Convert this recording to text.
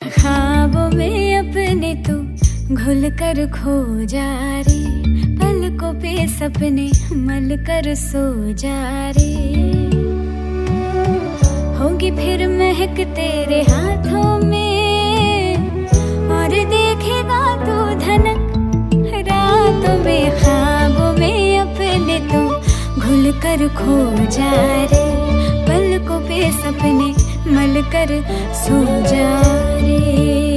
ख्वाबों में अपने तू घुल कर खो जा रे, पलकों पे सपने मल कर सो जा रे। होगी फिर महक तेरे हाथों में और देखेगा तू धनक रातों में। ख्वाबों में अपने तू घुल कर खो जा रे, पलकों पे सपने मल कर सो जा रे।